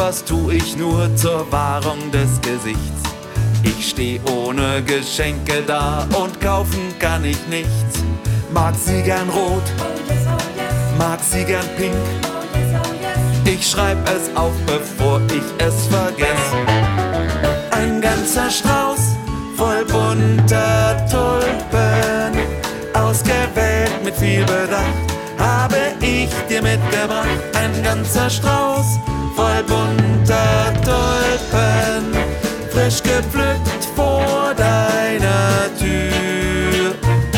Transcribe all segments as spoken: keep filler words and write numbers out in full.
was tu ich nur zur Wahrung des Gesichts? Ich steh ohne Geschenke da und kaufen kann ich nichts. Mag sie gern rot, mag sie gern pink. Ich schreib es auf, bevor ich es vergess. Ein ganzer Strauß voll bunter Tulpen, ausgewählt mit viel Bedacht, habe ich dir mitgebracht. Ein ganzer Strauß voll bunter Tulpen, frisch gepflückt vor deiner Tür.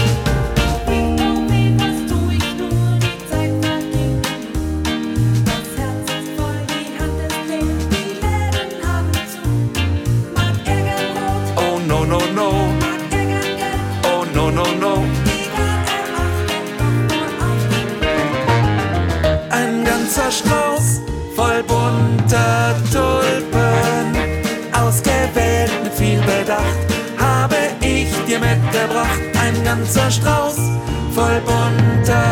Was tu ich nur, die Zeit vergeht. Das Herz ist voll, die Hand ist leer, die Läden haben zu. Mag er gern rot, Oh no no no, mag er gern gelb, oh no no no. egal er achtet doch nur auf den Weg. Ein ganzer Strauß voll bunter Tulpen, ausgewählt mit viel Bedacht, habe ich dir mitgebracht. Ein ganzer Strauß voll bunter